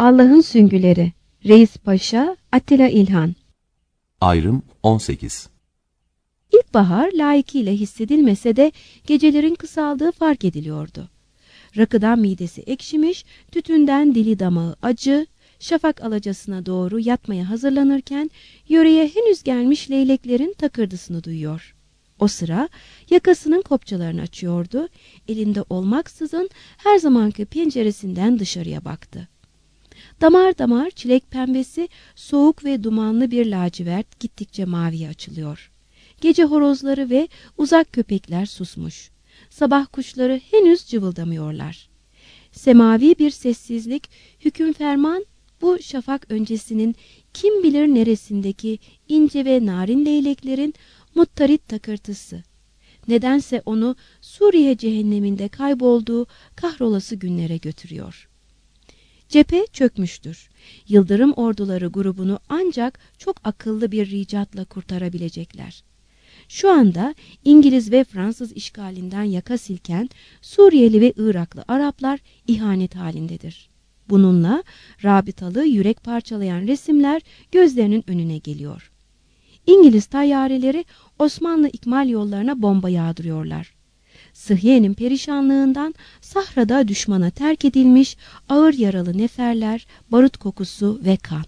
Allah'ın Süngüleri, Reis Paşa, Attila İlhan. Ayrım 18. İlkbahar layıkıyla hissedilmese de gecelerin kısaldığı fark ediliyordu. Rakıdan midesi ekşimiş, tütünden dili damağı acı, şafak alacasına doğru yatmaya hazırlanırken yöreye henüz gelmiş leyleklerin takırdısını duyuyor. O sıra yakasının kopçalarını açıyordu, elinde olmaksızın her zamanki penceresinden dışarıya baktı. Damar damar çilek pembesi, soğuk ve dumanlı bir lacivert gittikçe maviye açılıyor. Gece horozları ve uzak köpekler susmuş. Sabah kuşları henüz cıvıldamıyorlar. Semavi bir sessizlik, hüküm ferman, bu şafak öncesinin kim bilir neresindeki ince ve narin leyleklerin muttarit takırtısı. Nedense onu Suriye cehenneminde kaybolduğu kahrolası günlere götürüyor. Cephe çökmüştür. Yıldırım orduları grubunu ancak çok akıllı bir ricatla kurtarabilecekler. Şu anda İngiliz ve Fransız işgalinden yaka silken Suriyeli ve Iraklı Araplar ihanet halindedir. Bununla rabıtalı yürek parçalayan resimler gözlerinin önüne geliyor. İngiliz tayyareleri Osmanlı ikmal yollarına bomba yağdırıyorlar. Sıhhiye'nin perişanlığından sahrada düşmana terk edilmiş ağır yaralı neferler, barut kokusu ve kan.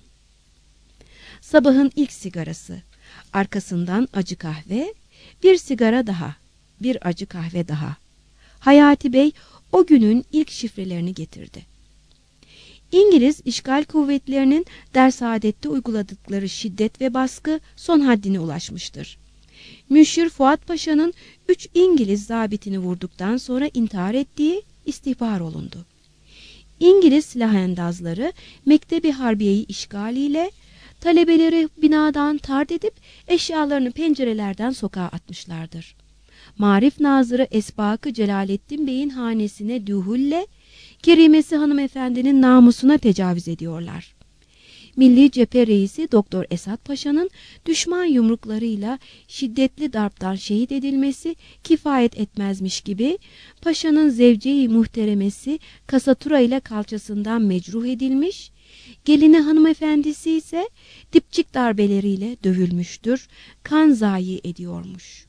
Sabahın ilk sigarası, arkasından acı kahve, bir sigara daha, bir acı kahve daha. Hayati Bey o günün ilk şifrelerini getirdi. İngiliz işgal kuvvetlerinin Dersaadet'te uyguladıkları şiddet ve baskı son haddine ulaşmıştır. Müşir Fuat Paşa'nın 3 İngiliz zabitini vurduktan sonra intihar ettiği istihbar olundu. İngiliz silahendazları Mektebi Harbiye'yi işgaliyle talebeleri binadan tard edip eşyalarını pencerelerden sokağa atmışlardır. Marif Nazırı Esbakı Celalettin Bey'in hanesine dühulle Kerimesi hanımefendinin namusuna tecavüz ediyorlar. Milli Cephe Reisi Doktor Esat Paşa'nın düşman yumruklarıyla şiddetli darptan şehit edilmesi kifayet etmezmiş gibi Paşa'nın zevce-i muhteremesi kasatura ile kalçasından mecruh edilmiş, gelini hanımefendisi ise dipçik darbeleriyle dövülmüştür, kan zayi ediyormuş.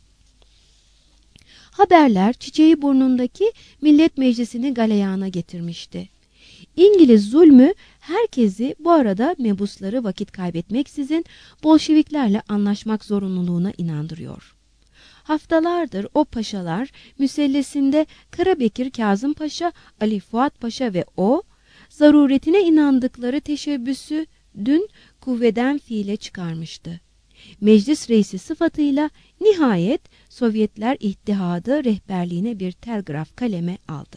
Haberler çiçeği burnundaki Millet Meclisi'ni galeyana getirmişti. İngiliz zulmü herkesi bu arada mebusları vakit kaybetmeksizin Bolşeviklerle anlaşmak zorunluluğuna inandırıyor. Haftalardır o paşalar müsellesinde Karabekir Kazım Paşa, Ali Fuat Paşa ve o, zaruretine inandıkları teşebbüsü dün kuvveden fiile çıkarmıştı. Meclis reisi sıfatıyla nihayet Sovyetler İttihadı rehberliğine bir telgraf kaleme aldı.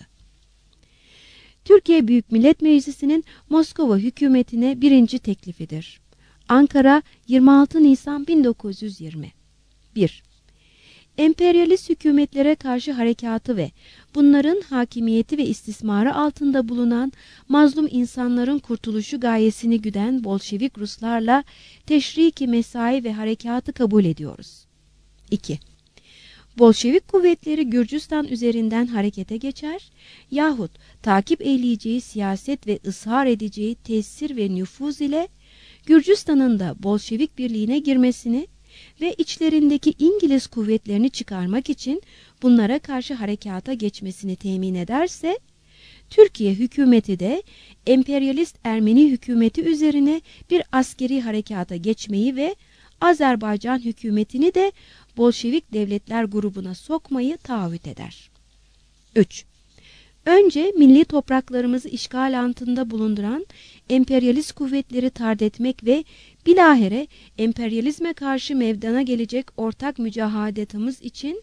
Türkiye Büyük Millet Meclisi'nin Moskova hükümetine birinci teklifidir. Ankara 26 Nisan 1920. 1. Emperyalist hükümetlere karşı harekatı ve bunların hakimiyeti ve istismarı altında bulunan mazlum insanların kurtuluşu gayesini güden Bolşevik Ruslarla teşriki mesai ve harekatı kabul ediyoruz. 2. Bolşevik kuvvetleri Gürcistan üzerinden harekete geçer yahut takip eyleyeceği siyaset ve ısrar edeceği tesir ve nüfuz ile Gürcistan'ın da Bolşevik birliğine girmesini ve içlerindeki İngiliz kuvvetlerini çıkarmak için bunlara karşı harekata geçmesini temin ederse, Türkiye hükümeti de emperyalist Ermeni hükümeti üzerine bir askeri harekata geçmeyi ve Azerbaycan hükümetini de Bolşevik devletler grubuna sokmayı taahhüt eder. 3. Önce milli topraklarımızı işgal altında bulunduran emperyalist kuvvetleri tard etmek ve bilahare emperyalizme karşı mevdana gelecek ortak mücahadetimiz için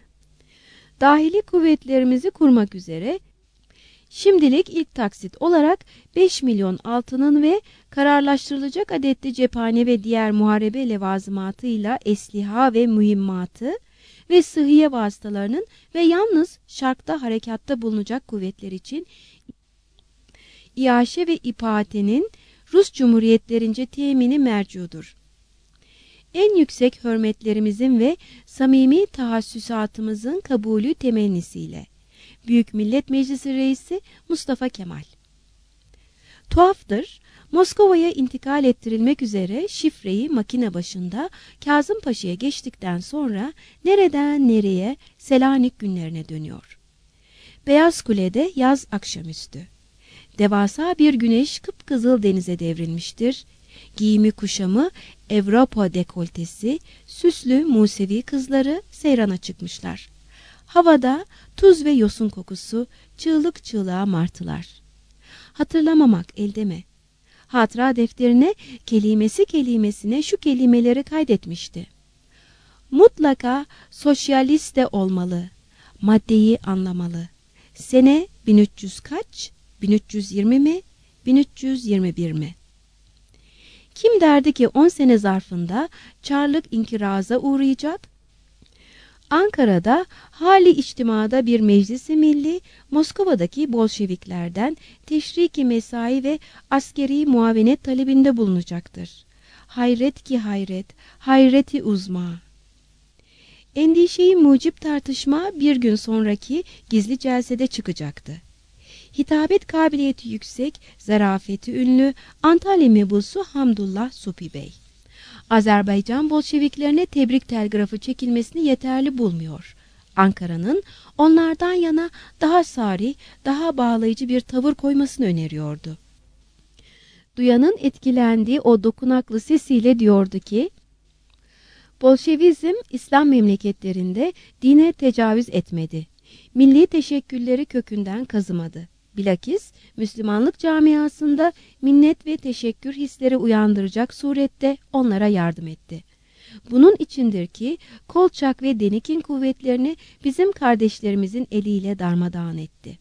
dahili kuvvetlerimizi kurmak üzere şimdilik ilk taksit olarak 5 milyon altının ve kararlaştırılacak adetli cephane ve diğer muharebe levazımatıyla esliha ve mühimmatı ve sıhhiye vasıtalarının ve yalnız şarkta harekatta bulunacak kuvvetler için iaşe ve ipatenin Rus Cumhuriyetlerince temini mercudur. En yüksek hürmetlerimizin ve samimi tahassüsatımızın kabulü temennisiyle. Büyük Millet Meclisi Reisi Mustafa Kemal. Tuhaftır, Moskova'ya intikal ettirilmek üzere şifreyi makine başında Kazım Paşa'ya geçtikten sonra nereden nereye Selanik günlerine dönüyor. Beyaz Kule'de yaz akşamüstü. Devasa bir güneş kıpkızıl denize devrilmiştir. Giyimi kuşamı, Avrupa dekoltesi, süslü Musevi kızları seyrana çıkmışlar. Havada tuz ve yosun kokusu, çığlık çığlığa martılar. Hatırlamamak elde mi? Hatıra defterine kelimesi kelimesine şu kelimeleri kaydetmişti. Mutlaka sosyaliste olmalı, maddeyi anlamalı. Sene 1300 kaç? 1320 mi? 1321 mi? Kim derdi ki 10 sene zarfında Çarlık inkiraza uğrayacak? Ankara'da hali içtimada bir meclisi milli, Moskova'daki Bolşeviklerden teşriki mesai ve askeri muavenet talebinde bulunacaktır. Hayret ki hayret, hayreti uzma. Endişeyi mucip tartışma bir gün sonraki gizli celsede çıkacaktı. Hitabet kabiliyeti yüksek, zarafeti ünlü Antalya mebusu Hamdullah Supi Bey, Azerbaycan Bolşeviklerine tebrik telgrafı çekilmesini yeterli bulmuyor. Ankara'nın onlardan yana daha sarih, daha bağlayıcı bir tavır koymasını öneriyordu. Duyanın etkilendiği o dokunaklı sesiyle diyordu ki, Bolşevizm İslam memleketlerinde dine tecavüz etmedi. Milli teşekkülleri kökünden kazımadı. Bilakis Müslümanlık camiasında minnet ve teşekkür hisleri uyandıracak surette onlara yardım etti. Bunun içindir ki Kolçak ve Denikin kuvvetlerini bizim kardeşlerimizin eliyle darmadağın etti.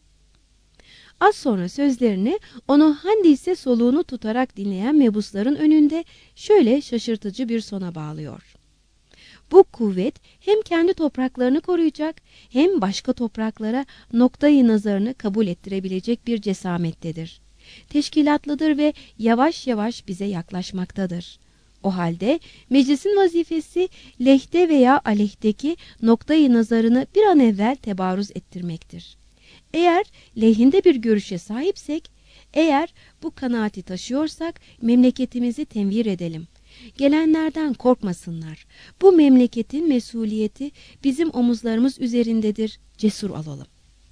Az sonra sözlerini onu handiyse soluğunu tutarak dinleyen mebusların önünde şöyle şaşırtıcı bir sona bağlıyor. Bu kuvvet hem kendi topraklarını koruyacak hem başka topraklara noktayı nazarını kabul ettirebilecek bir cesamettedir. Teşkilatlıdır ve yavaş yavaş bize yaklaşmaktadır. O halde meclisin vazifesi lehte veya aleyhteki noktayı nazarını bir an evvel tebarüz ettirmektir. Eğer lehinde bir görüşe sahipsek, eğer bu kanaati taşıyorsak memleketimizi tenvir edelim. Gelenlerden korkmasınlar. Bu memleketin mesuliyeti bizim omuzlarımız üzerindedir. Cesur olalım.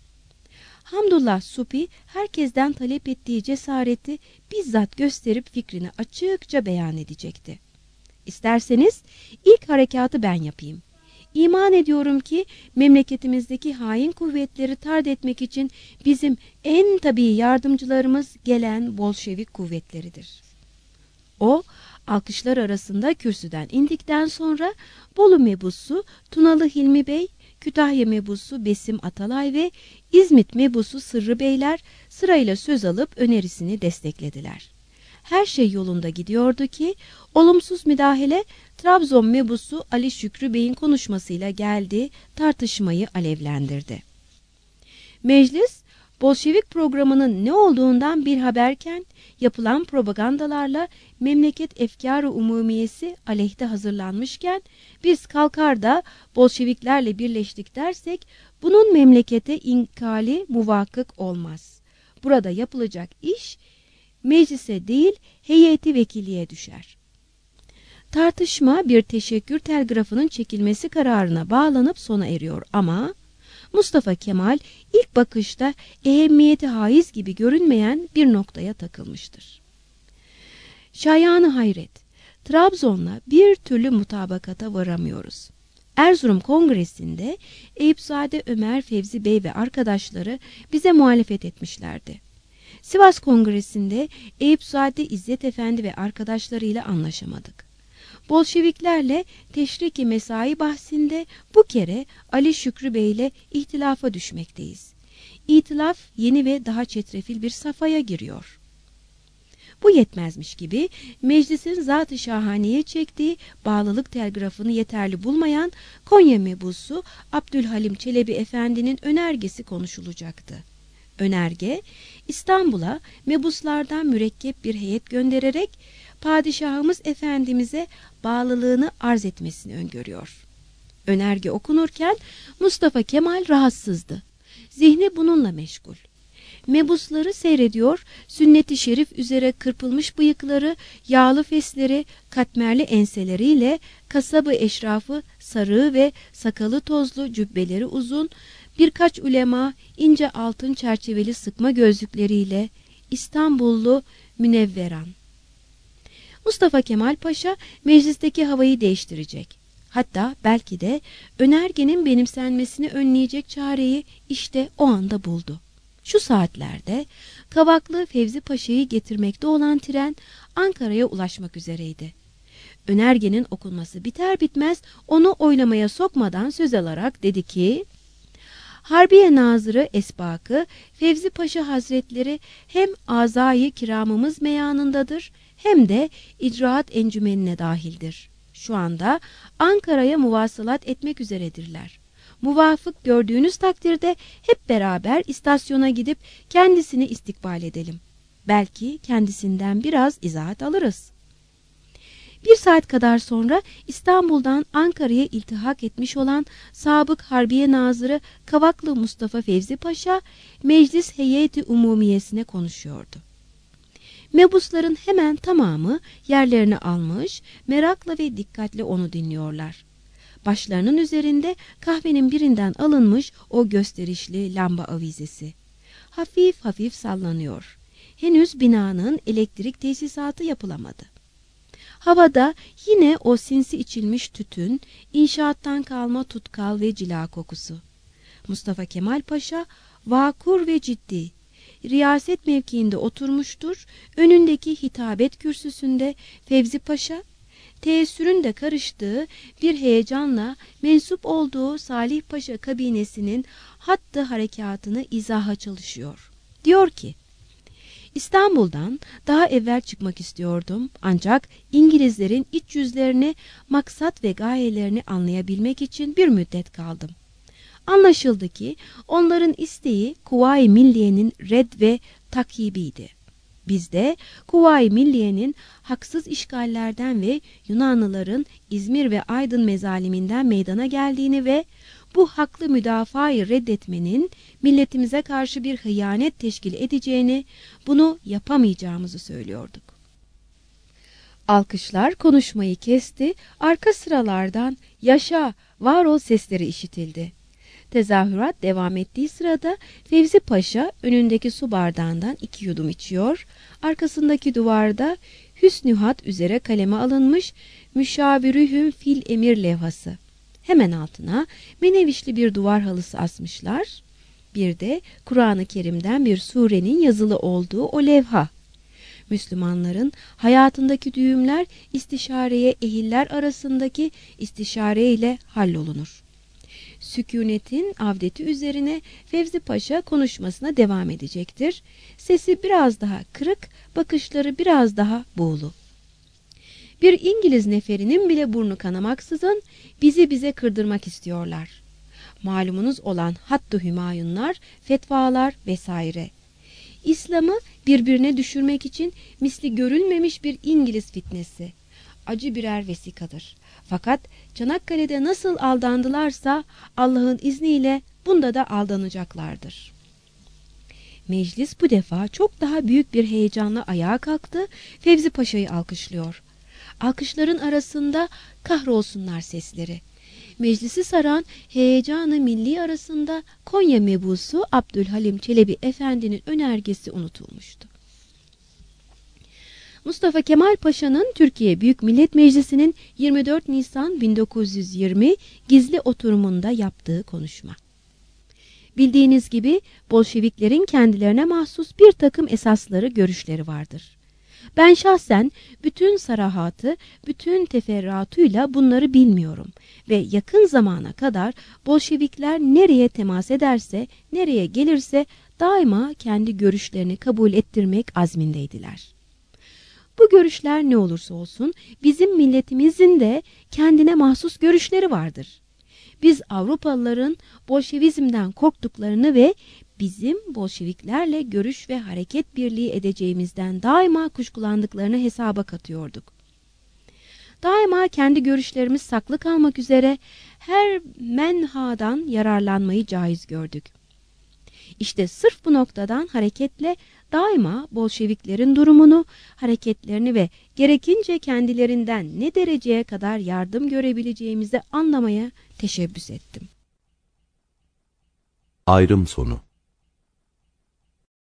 Hamdullah Supi herkesten talep ettiği cesareti bizzat gösterip fikrini açıkça beyan edecekti. İsterseniz ilk harekatı ben yapayım. İman ediyorum ki memleketimizdeki hain kuvvetleri tard etmek için bizim en tabii yardımcılarımız gelen Bolşevik kuvvetleridir. O, alkışlar arasında kürsüden indikten sonra Bolu mebusu Tunalı Hilmi Bey, Kütahya mebusu Besim Atalay ve İzmit mebusu Sırrı Beyler sırayla söz alıp önerisini desteklediler. Her şey yolunda gidiyordu ki olumsuz müdahale Trabzon mebusu Ali Şükrü Bey'in konuşmasıyla geldi, tartışmayı alevlendirdi. Meclis Bolşevik programının ne olduğundan bir haberken yapılan propagandalarla memleket efkâr-ı umumiyesi aleyhte hazırlanmışken biz kalkar da Bolşeviklerle birleştik dersek bunun memlekete inkali muvakkık olmaz. Burada yapılacak iş meclise değil heyeti vekiliye düşer. Tartışma bir teşekkür telgrafının çekilmesi kararına bağlanıp sona eriyor ama Mustafa Kemal ilk bakışta ehemmiyeti haiz gibi görünmeyen bir noktaya takılmıştır. Şayanı hayret, Trabzon'la bir türlü mutabakata varamıyoruz. Erzurum Kongresi'nde Eyüpzade Ömer Fevzi Bey ve arkadaşları bize muhalefet etmişlerdi. Sivas Kongresi'nde Eyüpzade İzzet Efendi ve arkadaşlarıyla anlaşamadık. Bolşeviklerle teşriki mesai bahsinde bu kere Ali Şükrü Bey ile ihtilafa düşmekteyiz. İtilaf yeni ve daha çetrefil bir safhaya giriyor. Bu yetmezmiş gibi meclisin zat-ı şahaneye çektiği bağlılık telgrafını yeterli bulmayan Konya mebusu Abdülhalim Çelebi Efendi'nin önergesi konuşulacaktı. Önerge, İstanbul'a mebuslardan mürekkep bir heyet göndererek Padişahımız Efendimiz'e bağlılığını arz etmesini öngörüyor. Önerge okunurken Mustafa Kemal rahatsızdı. Zihni bununla meşgul. mebusları seyrediyor, sünnet-i şerif üzere kırpılmış bıyıkları, yağlı fesleri, katmerli enseleriyle kasabı eşrafı sarığı ve sakalı tozlu, cübbeleri uzun, birkaç ulema ince altın çerçeveli sıkma gözlükleriyle İstanbullu münevveran. Mustafa Kemal Paşa meclisteki havayı değiştirecek. Hatta belki de önergenin benimsenmesini önleyecek çareyi işte o anda buldu. Şu saatlerde Kavaklı Fevzi Paşa'yı getirmekte olan tren Ankara'ya ulaşmak üzereydi. Önergenin okunması biter bitmez onu oylamaya sokmadan söz alarak dedi ki, Harbiye Nazırı Esbakı Fevzi Paşa Hazretleri hem azayı kiramımız meyanındadır hem de icraat encümenine dahildir. Şu anda Ankara'ya muvasalat etmek üzeredirler. Muvafık gördüğünüz takdirde hep beraber istasyona gidip kendisini istikbal edelim. Belki kendisinden biraz izahat alırız. Bir saat kadar sonra İstanbul'dan Ankara'ya iltihak etmiş olan Sabık Harbiye Nazırı Kavaklı Mustafa Fevzi Paşa, Meclis Heyeti Umumiyesine konuşuyordu. Mebusların hemen tamamı yerlerini almış, merakla ve dikkatle onu dinliyorlar. Başlarının üzerinde kahvenin birinden alınmış o gösterişli lamba avizesi. Hafif hafif sallanıyor. Henüz binanın elektrik tesisatı yapılamadı. Havada yine o sinsi içilmiş tütün, inşaattan kalma tutkal ve cila kokusu. Mustafa Kemal Paşa vakur ve ciddi, riyaset mevkiinde oturmuştur, önündeki hitabet kürsüsünde Fevzi Paşa, teessürün de karıştığı bir heyecanla mensup olduğu Salih Paşa kabinesinin hattı harekatını izaha çalışıyor. Diyor ki, İstanbul'dan daha evvel çıkmak istiyordum ancak İngilizlerin iç yüzlerini, maksat ve gayelerini anlayabilmek için bir müddet kaldım. Anlaşıldı ki onların isteği Kuvayi Milliye'nin red ve takibiydi. Biz de Kuvayi Milliye'nin haksız işgallerden ve Yunanlıların İzmir ve Aydın mezaliminden meydana geldiğini ve bu haklı müdafayı reddetmenin milletimize karşı bir hıyanet teşkil edeceğini, bunu yapamayacağımızı söylüyorduk. Alkışlar konuşmayı kesti, arka sıralardan yaşa, var ol sesleri işitildi. Tezahürat devam ettiği sırada Fevzi Paşa önündeki su bardağından 2 yudum içiyor, arkasındaki duvarda hüsnühat üzere kaleme alınmış Müşavirühüm fil emir levhası. Hemen altına menevişli bir duvar halısı asmışlar. Bir de Kur'an-ı Kerim'den bir surenin yazılı olduğu o levha. Müslümanların hayatındaki düğümler istişareye ehiller arasındaki istişare ile hallolunur. Sükunetin avdeti üzerine Fevzi Paşa konuşmasına devam edecektir. Sesi biraz daha kırık, bakışları biraz daha buğulu. Bir İngiliz neferinin bile burnu kanamaksızın bize kırdırmak istiyorlar. Malumunuz olan Hattı Hümayunlar, fetvalar vesaire. İslam'ı birbirine düşürmek için misli görülmemiş bir İngiliz fitnesi. Acı birer vesikadır. Fakat Çanakkale'de nasıl aldandılarsa Allah'ın izniyle bunda da aldanacaklardır. Meclis bu defa çok daha büyük bir heyecanla ayağa kalktı, Fevzi Paşa'yı alkışlıyor. Alkışların arasında kahrolsunlar sesleri. Meclisi saran heyecanı milli arasında Konya mebusu Abdülhalim Çelebi Efendi'nin önergesi unutulmuştu. Mustafa Kemal Paşa'nın Türkiye Büyük Millet Meclisi'nin 24 Nisan 1920 gizli oturumunda yaptığı konuşma. Bildiğiniz gibi Bolşeviklerin kendilerine mahsus bir takım esasları, görüşleri vardır. Ben şahsen bütün sarahatı, bütün teferruatıyla bunları bilmiyorum ve yakın zamana kadar Bolşevikler nereye temas ederse, nereye gelirse daima kendi görüşlerini kabul ettirmek azmindeydiler. Bu görüşler ne olursa olsun bizim milletimizin de kendine mahsus görüşleri vardır. Biz Avrupalıların Bolşevizmden korktuklarını ve bizim Bolşeviklerle görüş ve hareket birliği edeceğimizden daima kuşkulandıklarını hesaba katıyorduk. Daima kendi görüşlerimiz saklı kalmak üzere her menhadan yararlanmayı caiz gördük. İşte sırf bu noktadan hareketle daima Bolşeviklerin durumunu, hareketlerini ve gerekince kendilerinden ne dereceye kadar yardım görebileceğimizi anlamaya teşebbüs ettim. Ayrım sonu.